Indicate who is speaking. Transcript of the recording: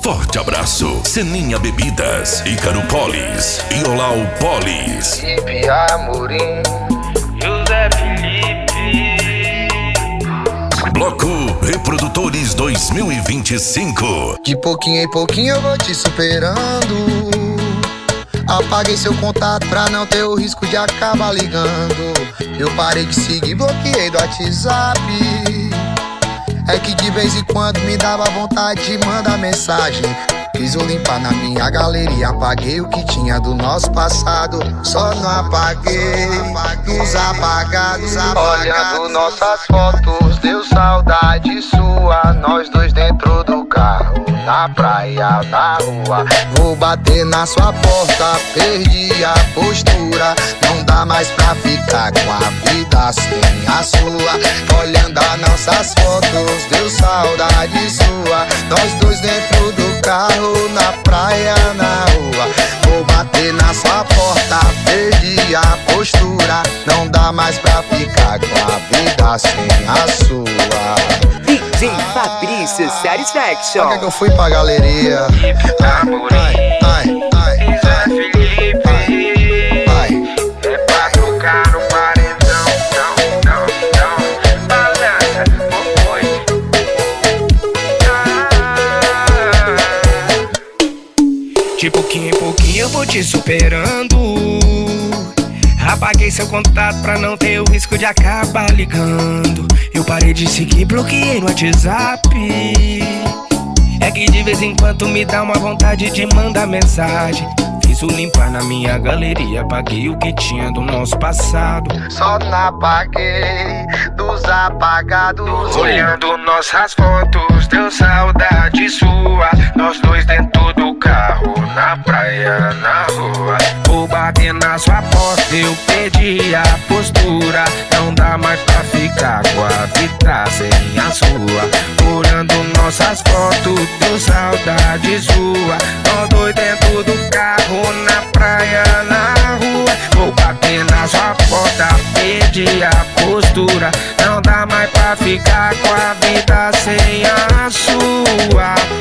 Speaker 1: forte abraço. Seninha Bebidas, Ícaro Polis e Olau Polis.
Speaker 2: Felipe Amorim,
Speaker 3: José Felipe.
Speaker 1: Bloco Reprodutores 2025.
Speaker 2: de pouquinho em pouquinho eu vou te superando. Apaguei seu contato pra não ter o risco de acabar ligando. Eu parei de seguir, bloqueei do WhatsApp. É que de vez em quando me dava vontade de mandar mensagem. Fiz o limpar na minha galeria, apaguei o que tinha do nosso passado. Só não apaguei dos apagados. Olhando nossas fotos, deu saudade sua. Nós dois dentro do carro, na praia, na rua. Vou bater na sua porta, perdi a postura. Não dá mais pra ficar com a vida sem a sua. Olhando as nossas fotos, deu saudade sua. Nós dois dentro do carro, na praia, na rua. Vou bater na sua porta, perdi a postura. Não dá mais pra ficar com a vida sem a sua.
Speaker 4: DJ Fabrício Satisfaction.
Speaker 2: Por que eu fui pra galeria?
Speaker 3: Felipe Amorim, José Felipe. É pra tocar no paredão, não. Balança, foi. De pouquinho em pouquinho eu vou te superando. Apaguei seu contato pra não ter o risco de acabar ligando. Eu parei de seguir, bloqueei no WhatsApp. É que de vez em quando me dá uma vontade de mandar mensagem. Fiz o limpar na minha galeria, apaguei o que tinha do nosso passado.
Speaker 2: Só não apaguei dos apagados.
Speaker 3: Olhando nossas fotos, deu saudade sua. Nós dois dentro do carro, na praia, na rua. Vou bater na sua porta, eu perdi a postura. Não dá mais pra ficar com a vida sem a sua. Olhando nossas fotos, deu saudade sua. Nós dois dentro do carro, na praia, na rua. Vou bater na sua porta, perdi a postura. Não dá mais pra ficar com a vida sem a sua.